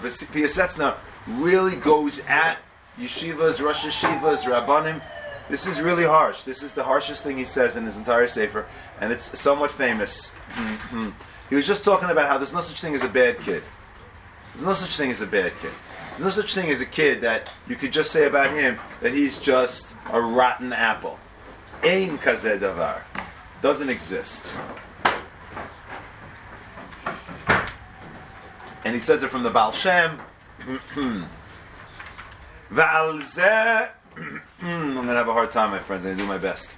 Piasetzna really goes at yeshivas, Rosh Yeshivas, Rabbanim. This is really harsh. This is the harshest thing he says in his entire sefer, and it's somewhat famous. He was just talking about how there's no such thing as a bad kid. There's no such thing as a bad kid. There's no such thing as a kid that you could just say about him that he's just a rotten apple. Ein kazeh davar. Doesn't exist. And he says it from the Baal Shem. Va'al zeh. I'm going to have a hard time, my friends. I'm going to do my best.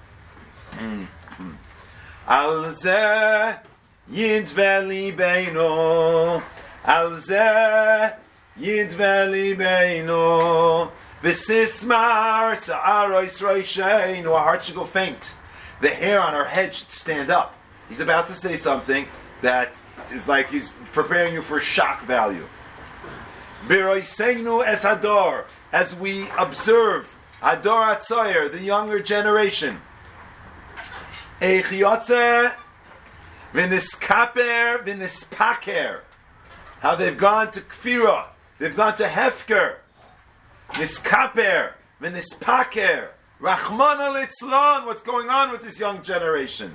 Al zeh yidve libeinu. Al zeh yidve libeinu. V'sismar sa'arois roisheinu. Our heart should go faint. The hair on our head should stand up. He's about to say something that is like he's preparing you for shock value. B'roiseinu es hador. As we observe Hador Atzayer, the younger generation. Eich yotze v'niskaper v'nispaker. How they've gone to kfira, they've gone to hefker. Niskaper v'nispaker. Rachmana litzlan. What's going on with this young generation?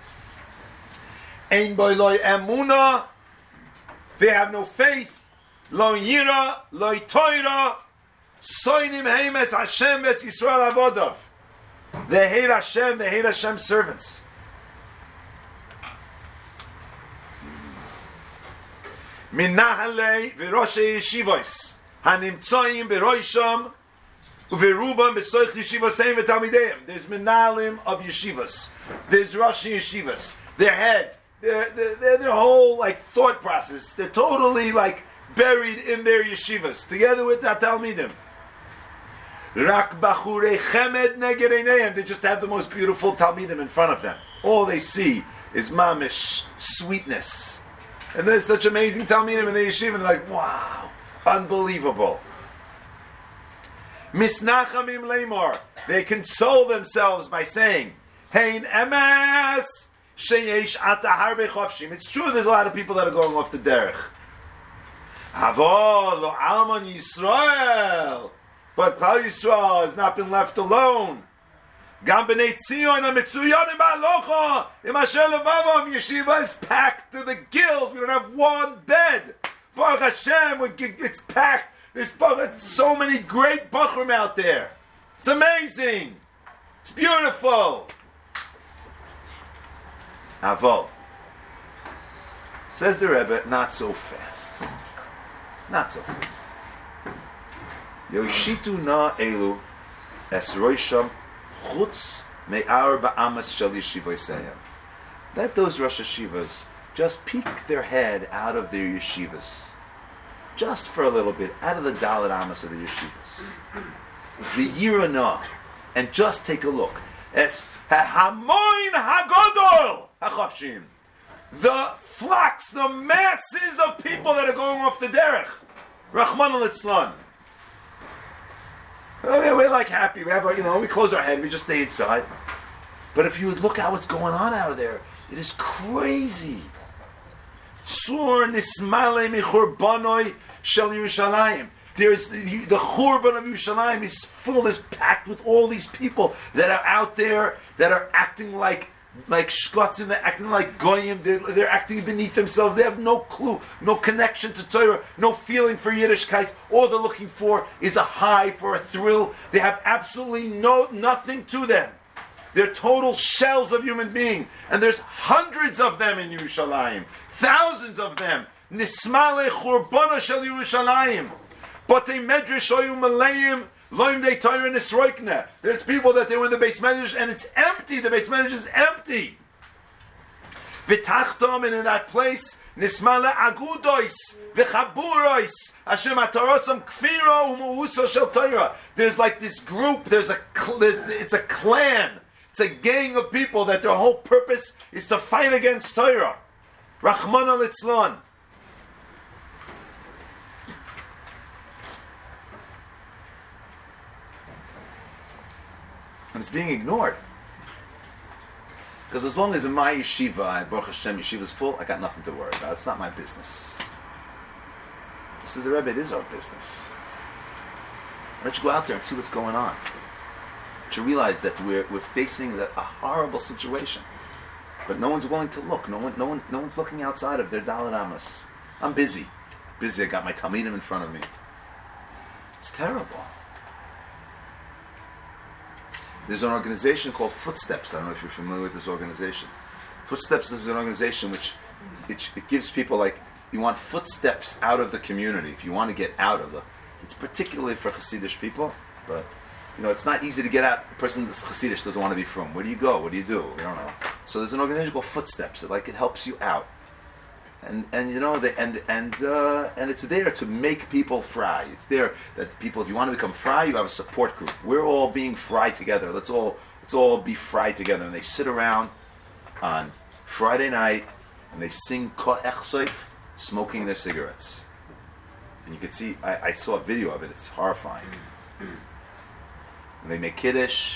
Ein boi loy emuna. They have no faith. Lo yira, lo toira. Soinim heimes Hashem ves Yisrael avodov. They hate Hashem. They hate Hashem's servants. Min nahalei v'roshei yeshivos hanimtzoyim b'roisham uverubam b'soich yeshivoseim v'talmideim. There's menalim of yeshivas. There's Roshei yeshivas. Their head, their whole like thought process. They're totally like buried in their yeshivas together with the talmidim. Rak bachure chemed neged einayim. They just have the most beautiful talmidim in front of them. All they see is mamish sweetness. And there's such amazing talmidim in the yeshiva, and they're like, wow, unbelievable. Misnachamim leimor. They console themselves by saying, Hein emes sheyesh ata harbe chofshim. It's true there's a lot of people that are going off the derech. Havo lo alman Yisrael. But Klal Yisrael has not been left alone. Gam b'nei Tzion ha-mitzuyonim ba'alocha im asher levavam. Yeshiva is packed to the gills. We don't have one bed. Baruch Hashem, it's packed. There's so many great bachrim out there. It's amazing. It's beautiful. Avol. Says the Rebbe, not so fast. Not so fast. Yoshitu na elu es roisham chutz me'ar ba'amas shel yeshivoseim. Let those Rosh Yeshivas just peek their head out of their yeshivas, just for a little bit, out of the Dalet Amas of the yeshivas. V'yirana, and just take a look. Es hamoin hagodol hachavshim. The flocks, the masses of people that are going off the derech. Rachmana litzlan. We're like happy. We have, we close our head. We just stay inside. But if you would look at what's going on out there, it is crazy. Sur nismale michurbanoi shel Yerushalayim. There's the Churban of Yerushalayim is full, is packed with all these people that are out there that are acting like shkotzim, they're acting like goyim, they're acting beneath themselves. They have no clue, no connection to Torah, no feeling for Yiddishkeit. All they're looking for is a high, for a thrill. They have absolutely nothing to them. They're total shells of human being, and there's hundreds of them in Yerushalayim, thousands of them. Nismale churbana shel Yerushalayim, but they medrash oyu malayim. There's people that they were in the Beis Medrash and it's empty. The Beis Medrash is empty. V'tachtom, and in that place, nismale agudois v'chaburois Hashem atarosam kfiro u'muuso shel Torah. There's like this group. It's a clan. It's a gang of people that their whole purpose is to fight against Torah. Rachmana litzlan. And it's being ignored. Because as long as in my yeshiva, Baruch Hashem, yeshiva is full, I got nothing to worry about. It's not my business. The Says the Rebbe, it is our business. Why don't you go out there and see what's going on? To realize that we're facing a horrible situation, but no one's willing to look. No one's looking outside of their Dalet Amos. I'm busy. I got my Talmidim in front of me. It's terrible. There's an organization called Footsteps. I don't know if you're familiar with this organization. Footsteps is an organization which it gives people, like, you want footsteps out of the community. If you want to get out of it's particularly for Hasidic people, but it's not easy to get out. A person that's Hasidic doesn't want to be from. Where do you go? What do you do? You don't know. So there's an organization called Footsteps. It helps you out, and it's there to make people fry. It's there that people, if you want to become fry, you have a support group. We're all being fry together. Let's all be fry together. And they sit around on Friday night and they sing Ko'ech Soif, smoking their cigarettes. And you can see, I saw a video of it. It's horrifying. And they make Kiddush,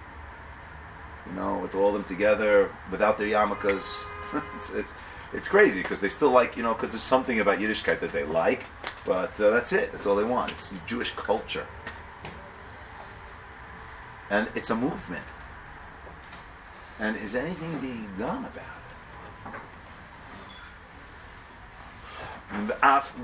with all of them together, without their yarmulkes. It's crazy, because they still like, because there's something about Yiddishkeit that they like, but that's it. That's all they want. It's Jewish culture. And it's a movement. And is anything being done about it? Back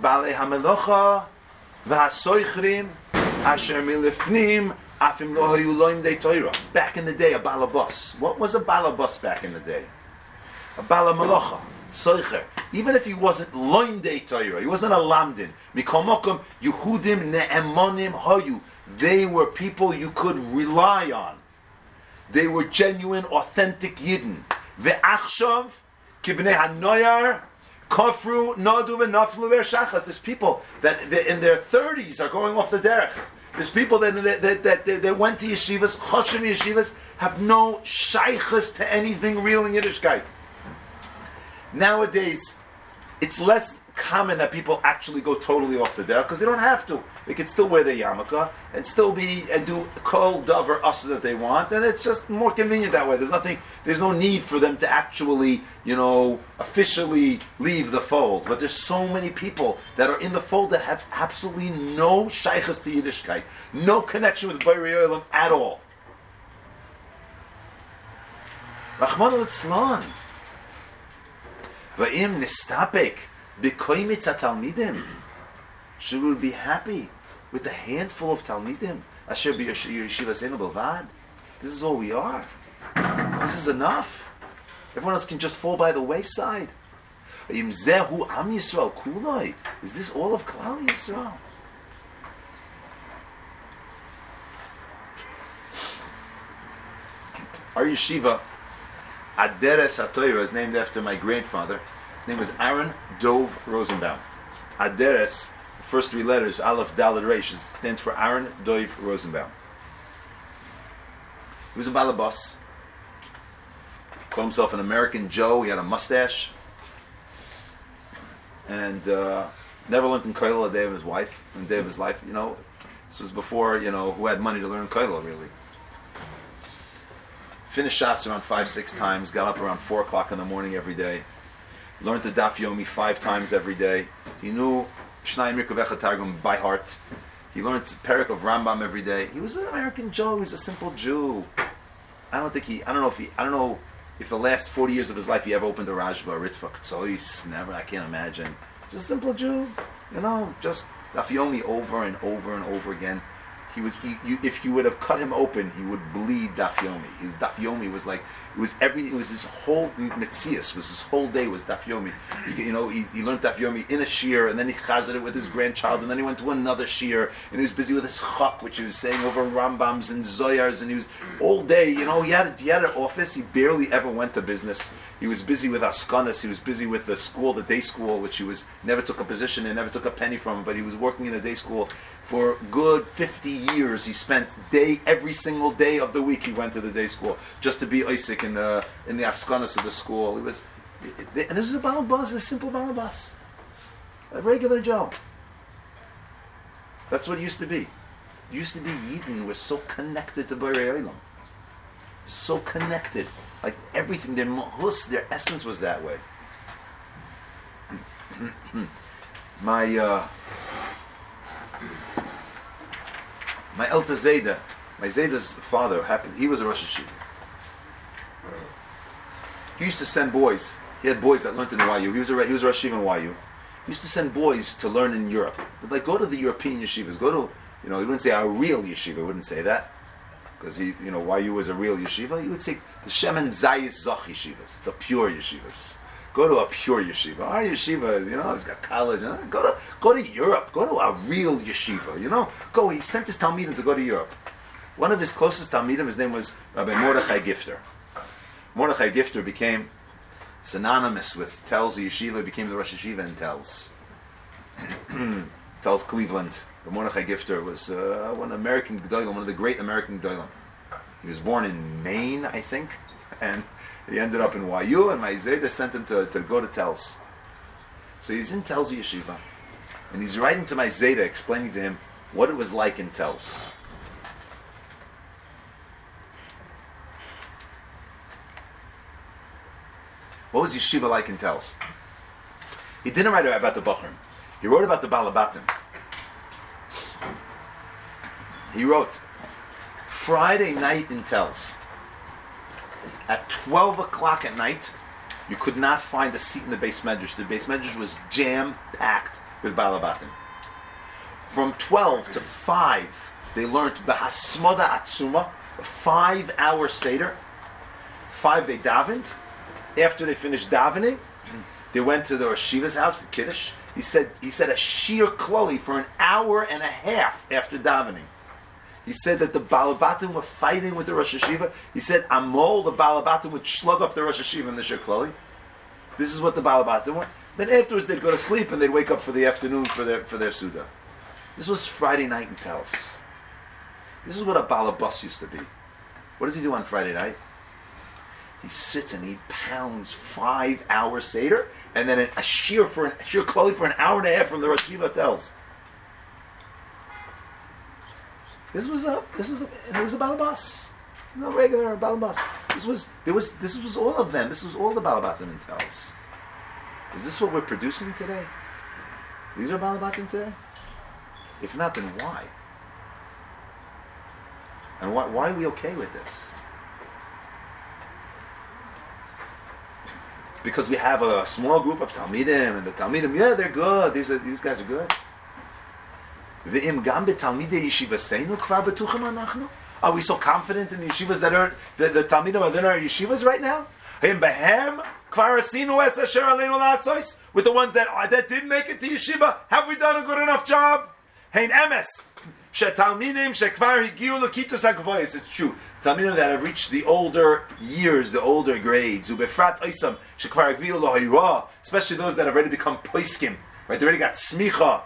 in the day, a balabas. What was a balabas back in the day? A balamalocha, soicher. Even if he wasn't loimdei Torah, he wasn't a lamdin. Mikomokum Yehudim ne'emonim hoyu. They were people you could rely on. They were genuine, authentic Yidden. Ve'achshav kibnei hanoyar kofru nadu v'naflu v'shachas. There's people that in their 30s are going off the derech. There's people that went to yeshivas, choshim yeshivas, have no shaychus to anything real in Yiddishkeit. Nowadays, it's less common that people actually go totally off the derech, because they don't have to. They can still wear their yarmulke and still do kol davar asa that they want, and it's just more convenient that way. There's no need for them to actually, officially leave the fold. But there's so many people that are in the fold that have absolutely no shaychus to Yiddishkeit, no connection with Borei Olam at all. Rachmana litzlan. Va'im nistapek b'koimitz ha-talmidim. Should we be happy with the handful of talmidim? Asher b'yeshivaseinu b'lvad. This is all we are. This is enough. Everyone else can just fall by the wayside. Va'im zehu am Yisrael kuloi. Is this all of Klal Yisrael? Our yeshiva, Aderes HaTorah, is named after my grandfather. His name was Aaron Dov Rosenbaum. Aderes, the first three letters, Aleph, Daled, Reish, stands for Aaron Dov Rosenbaum. He was a balabas. Called himself an American Joe. He had a mustache. And never learned in Kollel a day of his life. This was before, who had money to learn Kollel, really. Finished Shas around 5-6 times, got up around 4 o'clock in the morning every day, learned the Daf Yomi 5 times every day. He knew Shnai Mirkavecha Targum by heart. He learned Perek of Rambam every day. He was an American Joe. He was a simple Jew. I don't know if the last 40 years of his life he ever opened a Rashba, a Ritva, Ktsois, never. I can't imagine. Just a simple Jew, just Daf Yomi over and over and over again. If you would have cut him open, he would bleed Daf Yomi. His Daf Yomi was like, it was his whole Metzias, his whole day was Daf Yomi. He learned Daf Yomi in a shir, and then he chazed it with his grandchild, and then he went to another shir, and he was busy with his chak, which he was saying over Rambams and Zoyars, and he was all day, he had an office. He barely ever went to business. He was busy with Askanas. He was busy with the school, the day school, which never took a position and never took a penny from, but he was working in the day school for good 50 years. He spent every single day of the week he went to the day school just to be Isaac in the Askanas of the school. And this is a balabas, a simple balabas, a regular Joe. That's what it used to be. It used to be Yidden were so connected to Borei Olam, so connected, like everything. Their mahus, their essence was that way. My My Elta Zayda, my Zayda's father, he was a Rosh Hashiva. He used to send boys. He had boys that learned in YU. He was a Rosh Hashiva in YU. He used to send boys to learn in Europe. They'd like, go to the European yeshivas. Go to, he wouldn't say a real yeshiva. He wouldn't say that. Because YU was a real yeshiva. He would say the Shemen Zayis Zoch yeshivas, the pure yeshivas. Go to a pure yeshiva. Our yeshiva, it's got college. Go to Europe. Go to a real yeshiva. Go. He sent his Talmidim to go to Europe. One of his closest Talmidim, his name was Rabbi Mordechai Gifter. Mordechai Gifter became synonymous with Telz Yeshiva, became the Rosh Hashiva in Telz. Telz Cleveland. But Mordechai Gifter was one of the great American Gedolim. He was born in Maine, I think, and he ended up in YU, and my Zayda sent him to go to Telz. So he's in Telz Yeshiva, and he's writing to my Zayda, explaining to him what it was like in Telz. What was Yeshiva like in Telz? He didn't write about the Bachrim. He wrote about the Balabatim. He wrote, Friday night in Telz, at 12 o'clock at night, you could not find a seat in the Beis Medrash. The Beis Medrash was jam-packed with Balabatim. From 12 to 5, they learned Bahasmoda Atzuma, a 5-hour Seder. 5, they davened. After they finished davening, they went to the Rosh Hashiva's house for Kiddush. He said a shir kloli for an hour and a half after davening. He said that the Balabatim were fighting with the Rosh Hashiva. He said Amol, the Balabatim, would slug up the Rosh Hashiva in the shir kloli. This is what the Balabatim were. Then afterwards they'd go to sleep and they'd wake up for the afternoon for their Suda. This was Friday night in Telz. This is what a Balabas used to be. What does he do on Friday night? He sits and he pounds 5-hour Seder, and then a shir kloli for an hour and a half from the Rosh Hashiva Telz. This was a balabas, no regular balabas. This was all of them. This was all the balabatim in Telz. Is this what we're producing today? These are balabatim today. If not, then why? And why are we okay with this? Because we have a small group of Talmidim, and the Talmidim, they're good. These guys are good. Are we so confident in the yeshivas that are the Talmidim are in our yeshivas right now? With the ones that didn't make it to yeshiva, have we done a good enough job? It's true. Talmidim that have reached the older years, the older grades, especially those that have already become poiskim, right? They already got smicha.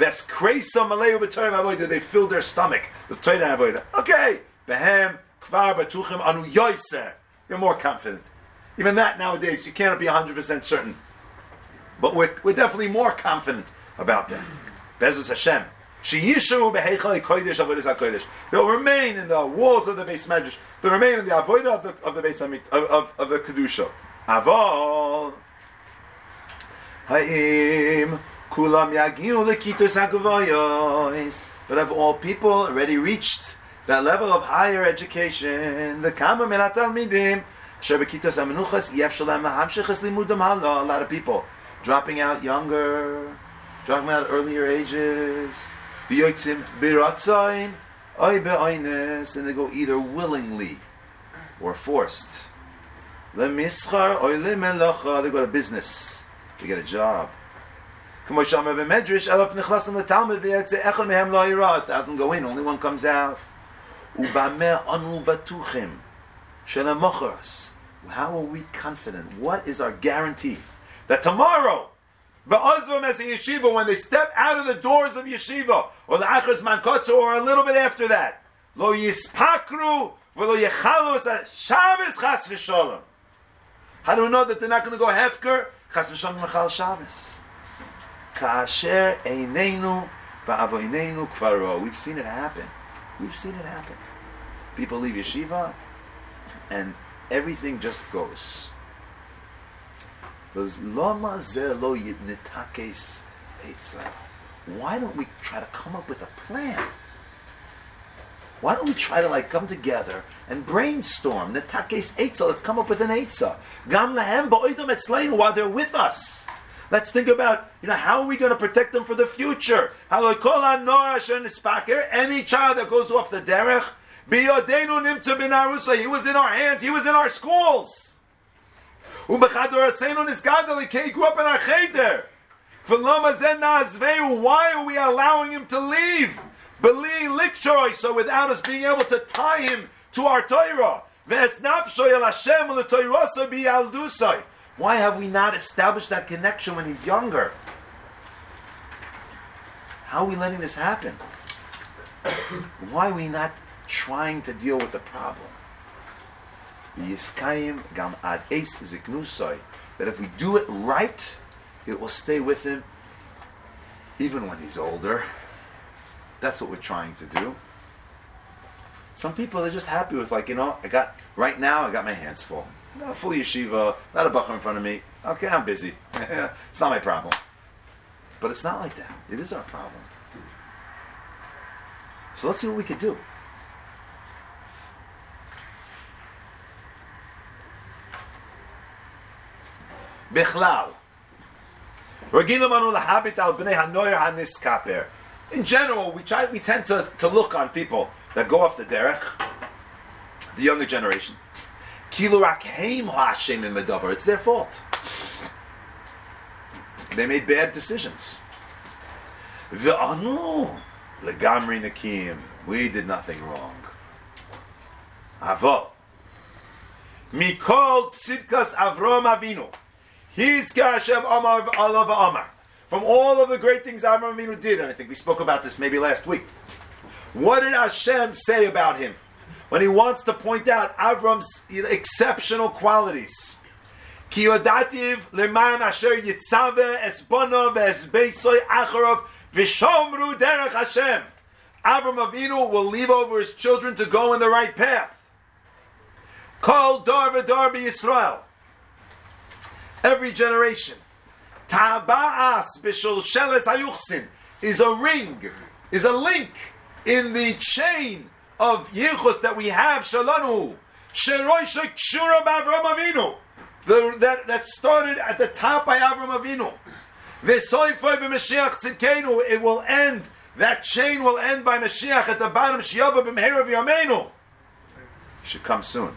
They filled their stomach with Torah and Avodah. Okay, behem kvar batuchim anu yoiser. You're more confident. Even that nowadays, you cannot be 100% certain, but we're definitely more confident about that. Bezus Hashem. They'll remain in the walls of the Beis Medrash. They'll remain in the avodah of the Beis of the kedusha. Aval ha'im kulam yagiu lekitos hagavoyos. But have all people already reached that level of higher education? The kama min hatalmidim asher bekitos hamenuchas yefshel lahem lahamshich limudam hala. A lot of people dropping out younger, dropping out at earlier ages. And they go either willingly or forced. They go to business. They get a job. 1,000 go in, only one comes out. How are we confident? What is our guarantee that tomorrow, as a yeshiva, when they step out of the doors of yeshiva, or the achas mankotzer, or a little bit after that, lo yispakru v'lo yechalu Shabbos chas v'sholem. How do we know that they're not going to go hefker? Chas v'sholem mechal Shabbos. Ka'asher eineinu ba'avoinenu kvaro. We've seen it happen. People leave yeshiva, and everything just goes. Why don't we try to come up with a plan? Why don't we try to come together and brainstorm? Netakes Eitzah, let's come up with an Eitzah. Gam lahem ba'oidam etzleinu, while they're with us. Let's think about, how are we going to protect them for the future? Any child that goes off the derech, he was in our hands, he was in our schools. He grew up in our cheder. Why are we allowing him to leave? So without us being able to tie him to our Torah. Why have we not established that connection when he's younger? How are we letting this happen? Why are we not trying to deal with the problem? That if we do it right, it will stay with him even when he's older. That's what we're trying to do. Some people are just happy with right now I got my hands full. Not a full yeshiva, not a bacher in front of me. Okay, I'm busy. It's not my problem. But it's not like that. It is our problem. So let's see what we could do. Bichlal. In general, we tend to look on people that go off the derech, the younger generation. It's their fault. They made bad decisions. We did nothing wrong. Avo. Mikol tzidkas Avram Avinu. Hizkar Hashem Amar v'alav Amar. From all of the great things Avram Avinu did, and I think we spoke about this maybe last week. What did Hashem say about him? When he wants to point out Avram's exceptional qualities. Ki yodativ leman asher yitzave es bonav es beisoy acharov v'shomru derech Hashem. Avram Avinu will leave over his children to go in the right path. Kol dar v'dar b'Yisrael. Every generation. Taba'as b'sholsheles hayuchsin is a ring, is a link in the chain of yichus that we have, shalanu, sheroisha kshura b'Avram Avinu, that started at the top by Avram Avinu. V'soifoi b'Mashiach tzidkenu, it will end, that chain will end by Mashiach at the bottom, shiyava b'mehera v'yameinu. It should come soon.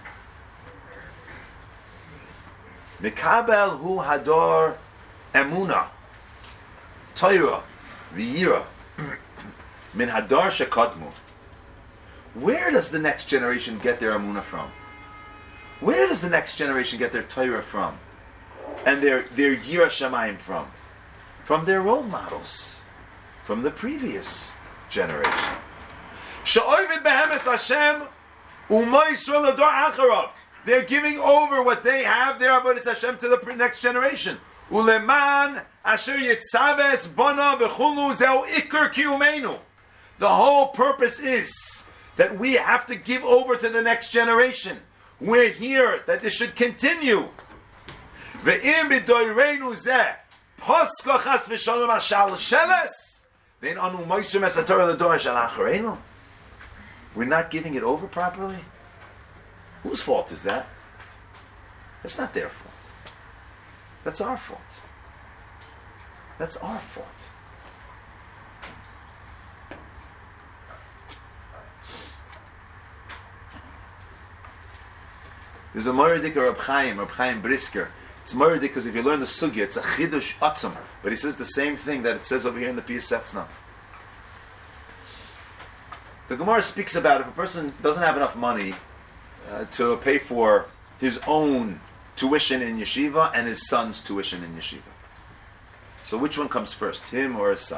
Mikabel hu hador emuna, Torah, v'yira, min hadar shekadmu. Where does the next generation get their Amunah from? Where does the next generation get their Torah from? And their Yira Shamayim from? From their role models. From the previous generation. She'ovid behemes Hashem u'ma Yisrael ador acharav. They're giving over what they have, their avodas Hashem, to the next generation. Uleman asher yitzabes bona v'chulu zeu ikar kiyumeinu. The whole purpose is that we have to give over to the next generation. We're here, that this should continue. Ve'im b'doireinu zeh, poska chas v'shalom hashal sheles, ve'in anu moisum es haTorah l'dor shel achareinu. We're not giving it over properly? Whose fault is that? That's not their fault. That's our fault. That's our fault. There's a Moradik or Reb Chaim Brisker. It's Moradik because if you learn the Sugya, it's a Chidush Atzum. But he says the same thing that it says over here in the Piyas Setznah. The Gemara speaks about if a person doesn't have enough money to pay for his own tuition in yeshiva and his son's tuition in yeshiva. So which one comes first, him or his son?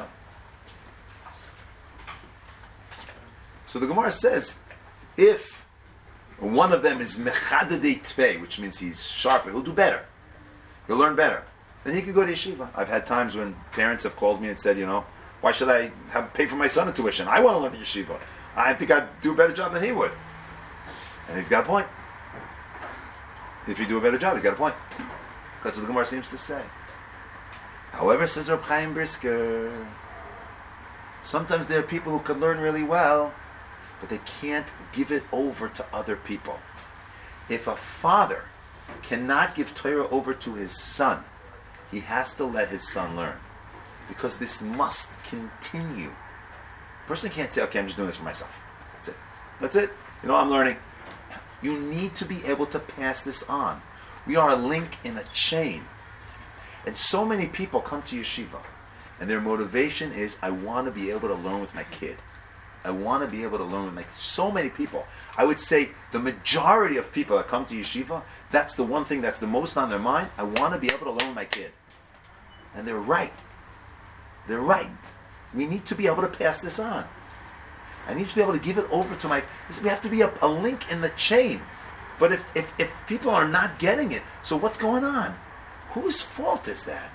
So the Gemara says, if one of them is mechadadei tvei, which means he's sharper, he'll do better. He'll learn better. Then he could go to yeshiva. I've had times when parents have called me and said, why should I pay for my son a tuition? I want to learn in yeshiva. I think I'd do a better job than he would. And he's got a point. If you do a better job, he's got a point. That's what the Gemara seems to say. However, says Reb Chaim Brisker, sometimes there are people who could learn really well, but they can't give it over to other people. If a father cannot give Torah over to his son, he has to let his son learn. Because this must continue. A person can't say, okay, I'm just doing this for myself. That's it. That's it. I'm learning. You need to be able to pass this on. We are a link in a chain. And so many people come to yeshiva, and their motivation is, I want to be able to learn with my kid. I want to be able to learn with so many people. I would say the majority of people that come to yeshiva, that's the one thing that's the most on their mind. I want to be able to learn with my kid. And they're right. They're right. We need to be able to pass this on. I need to be able to give it over to we have to be a link in the chain. But if people are not getting it, so what's going on? Whose fault is that?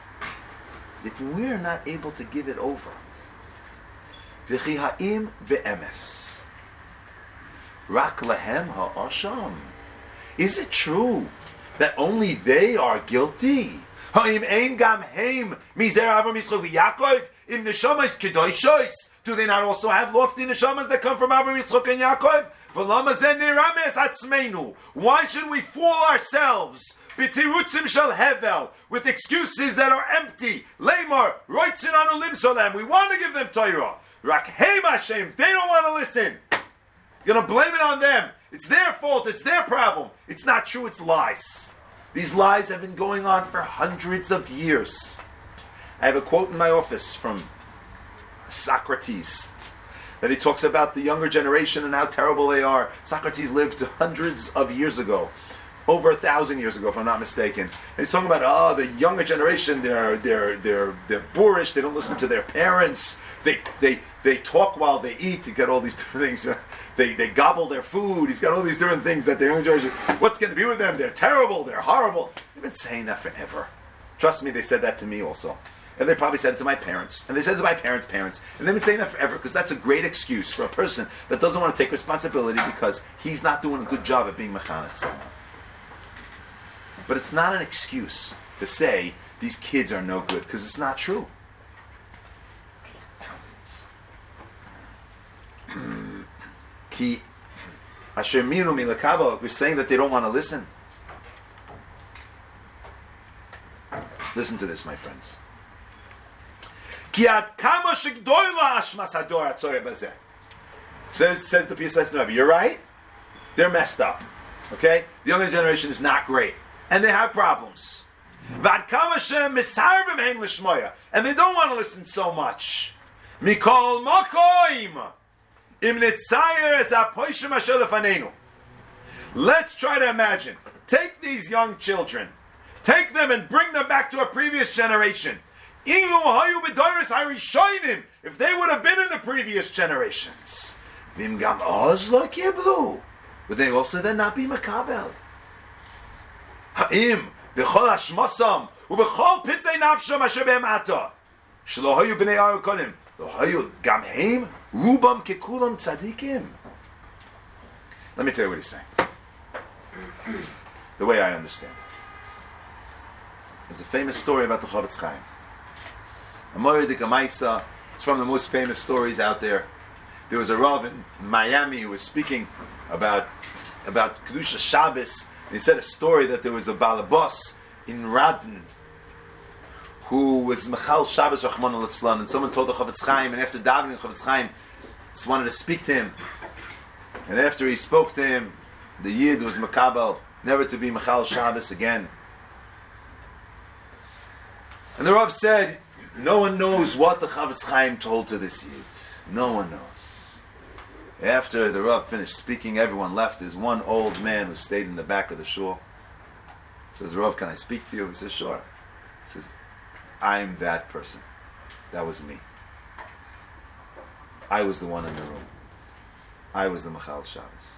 If we're not able to give it over. V'chi ha'im ve'emes. Rak lahem ha'asham. Is it true that only they are guilty? Ha'im ein gam heim mizer Avram Yitzchak v'Yaakov im neshamas kedoshos. Do they not also have lofty neshamas that come from Avram Yitzchak and Yaakov? V'lama zen nirames atzmeinu. Why should we fool ourselves? B'tirutzim shel hevel, with excuses that are empty. Leimar roitzin anu limsolem. We want to give them Torah. Rak heim Hashem. They don't want to listen. You're going to blame it on them. It's their fault. It's their problem. It's not true. It's lies. These lies have been going on for hundreds of years. I have a quote in my office from Socrates that he talks about the younger generation and how terrible they are. Socrates lived hundreds of years ago, over 1,000 years ago, if I'm not mistaken. And he's talking about the younger generation. They're boorish. They don't listen to their parents. They talk while they eat to get all these different things. They gobble their food. He's got all these different things that the younger generation. What's going to be with them? They're terrible. They're horrible. They've been saying that forever. Trust me, they said that to me also. And they probably said it to my parents. And they said it to my parents' parents. And they've been saying that forever because that's a great excuse for a person that doesn't want to take responsibility because he's not doing a good job at being mechanech someone. But it's not an excuse to say these kids are no good because it's not true. Ki asher minu milakava, we're saying that they don't want to listen. Listen to this, my friends. Says the P.S. Rabbi, you're right. They're messed up. Okay? The younger generation is not great. And they have problems. And they don't want to listen so much. Mikol makoim. Let's try to imagine. Take these young children. Take them and bring them back to a previous generation. If they would have been in the previous generations, would they also then not be makabel? Ha'im b'chol hashmasam u'b'chol pitzei nafsham asher be'emata shelo hayu b'nei Aaron lo hayu gam heim rubam kekulam tzadikim. Let me tell you what he's saying. The way I understand it. There's a famous story about the Chofetz Chaim. It's from the most famous stories out there. There was a Rav in Miami who was speaking about Kedusha Shabbos, and he said a story that there was a Balabos in Radin who was Mechal Shabbos Rachmana Litzlan, and someone told the Chofetz Chaim, and after davening, the Chofetz Chaim just wanted to speak to him, and after he spoke to him, the Yid was Makabel, never to be Mechal Shabbos again. And the Rav said, no one knows what the Chofetz Chaim told to this Yid. No one knows. After the Rav finished speaking, everyone left. There's one old man who stayed in the back of the shul. Says, Rav, can I speak to you? He says, sure. He says, I'm that person. That was me. I was the one in the room. I was the Mechal Shabbos.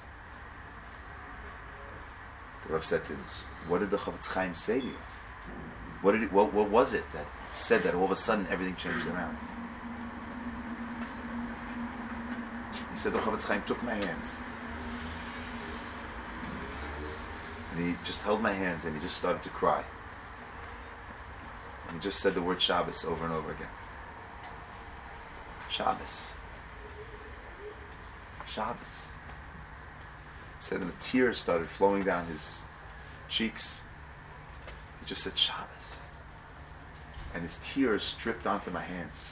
The Rav said to him, what did the Chofetz Chaim say to you? What was it that said that all of a sudden everything changed around? He said the Chofetz Chaim took my hands and he just held my hands and he just started to cry. And he just said the word Shabbos over and over again. Shabbos. Shabbos. Said, and the tears started flowing down his cheeks. He just said, Shabbos. And his tears dripped onto my hands.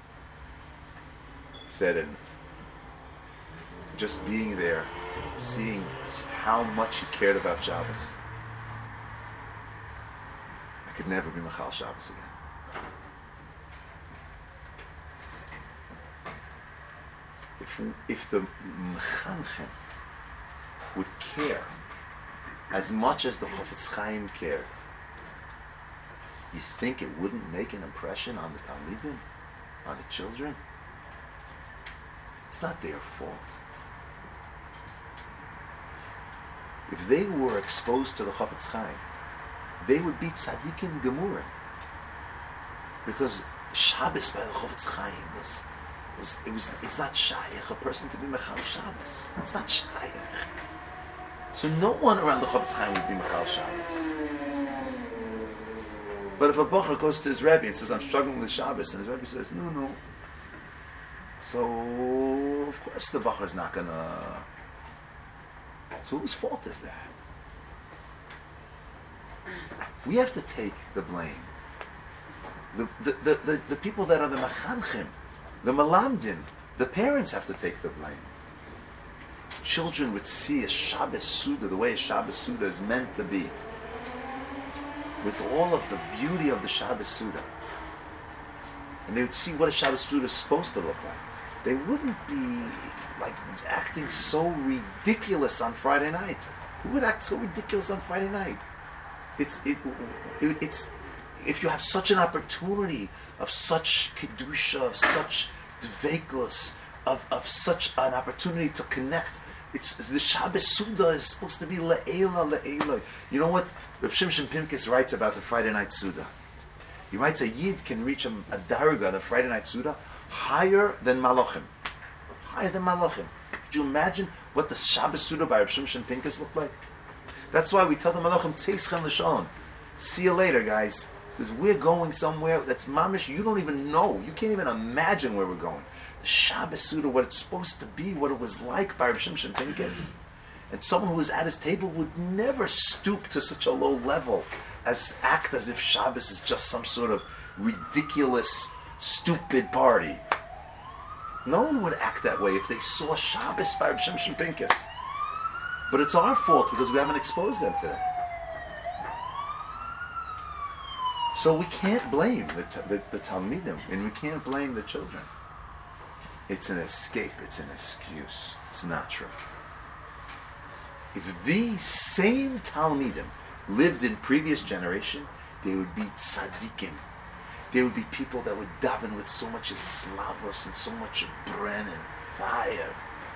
He said, and just being there, seeing how much he cared about Shabbos, I could never be Machal Shabbos again. If the Mechanchen would care as much as the Chofetz Chaim cared, you think it wouldn't make an impression on the Talmidim, on the children? It's not their fault. If they were exposed to the Chofetz Chaim, they would be tzaddikim gemurim. Because Shabbos by the Chofetz Chaim it's not shaykh a person to be Mechal Shabbos. It's not shaykh. So no one around the Chofetz Chaim would be Mechal Shabbos. But if a Bocher goes to his Rebbe and says, I'm struggling with Shabbos, and his Rebbe says, no. So, of course the Bocher is not going to... So whose fault is that? We have to take the blame. The people that are the Machanchim, the Malamdim, the parents have to take the blame. Children would see a Shabbos Suda the way a Shabbos Suda is meant to be, with all of the beauty of the Shabbos Suda. And they would see what a Shabbos Suda is supposed to look like. They wouldn't be like acting so ridiculous on Friday night. Who would act so ridiculous on Friday night? It's if you have such an opportunity of such kedusha, of such dveikus, of such an opportunity to connect. It's the Shabbos Suda is supposed to be le'ela. You know what Reb Shimshon Pincus writes about the Friday night Suda? He writes a Yid can reach a darga, the Friday night Suda, higher than Malachim. Higher than Malachim. Could you imagine what the Shabbos Suda by Reb Shimshon Pincus looked like? That's why we tell the Malachim, Teischem l'shalom. See you later, guys. Because we're going somewhere that's mamish, you don't even know. You can't even imagine where we're going. The Shabbos Suda, what it's supposed to be, what it was like by Reb Shimshon Pincus. And someone who was at his table would never stoop to such a low level as act as if Shabbos is just some sort of ridiculous, stupid party. No one would act that way if they saw Shabbos by Reb Shimshon Pincus. But it's our fault because we haven't exposed them to that. So we can't blame the Talmidim, and we can't blame the children. It's an escape, it's an excuse. It's not true. If the same Talmidim lived in previous generation, they would be tzaddikim. They would be people that would daven with so much slavos and so much bren and fire.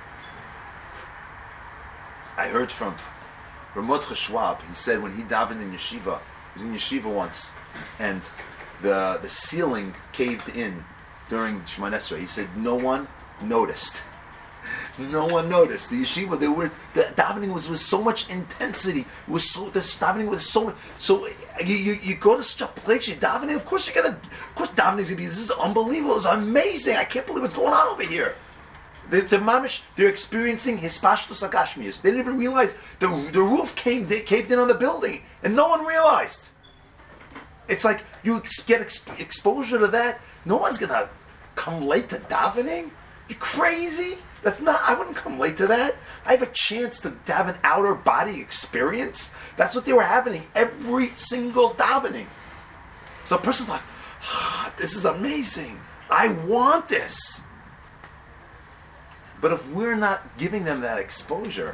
I heard from Ramotcha Schwab. He said when he davened in yeshiva, he was in yeshiva once, and the ceiling caved in during Shemona Esrei. He said no one noticed. No one noticed. The yeshiva, the davening was with so much intensity. It was so, this davening was so much. So you go to such a place, you're davening. Of course davening is gonna be. This is unbelievable. It's amazing. I can't believe what's going on over here. The mamish, they're experiencing hispashtus agashmius. They didn't even realize the roof caved in on the building, and no one realized. It's like you get exposure to that. No one's gonna come late to davening. You crazy? I wouldn't come late to that. I have a chance to have an outer body experience. That's what they were having every single davening. So a person's like, this is amazing. I want this. But if we're not giving them that exposure,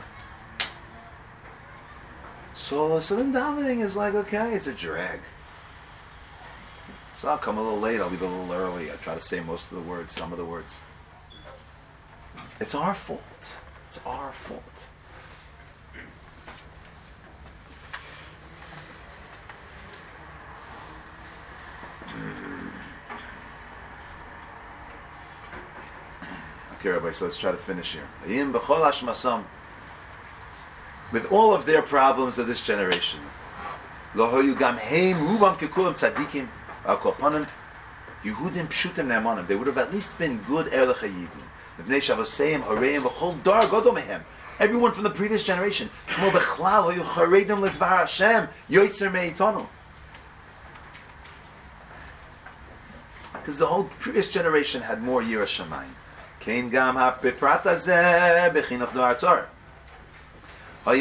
so then davening is like, okay, it's a drag. So I'll come a little late, I'll leave a little early. I try to say most of the words, some of the words. It's our fault. It's our fault. Okay, Rabbi, so let's try to finish here. With all of their problems of this generation, they would have at least been good Erlich HaYidin. Everyone from the previous generation. Because the whole previous generation had more Yirah Shamayim. Kein gam ha'piprat hazeh b'chinuch dor tzar. They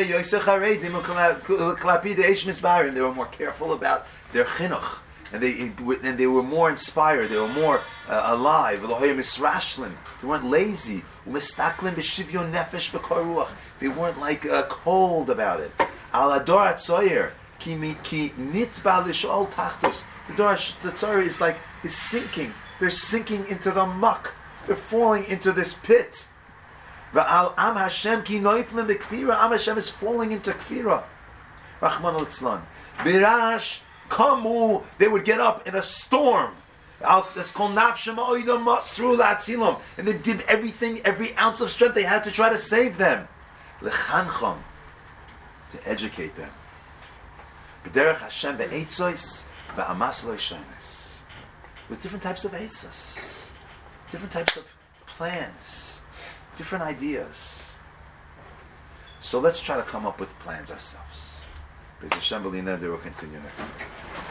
were more careful about their chinuch, and they were more inspired. They were more alive. They weren't lazy. They weren't like cold about it. The Dor HaTzar is sinking. They're sinking into the muck. They're falling into this pit. Am Hashem is falling into kfira. Rachman al-Tzlan. Birash kamu, they would get up in a storm. And they did everything, every ounce of strength they had to try to save them. Lechancham, to educate them. B'derech Hashem be'etzos ve'amas lo yishonos. With different types of etzos, different types of plans, different ideas. So let's try to come up with plans ourselves. B'ez Hashem b'li neder, we'll continue next time.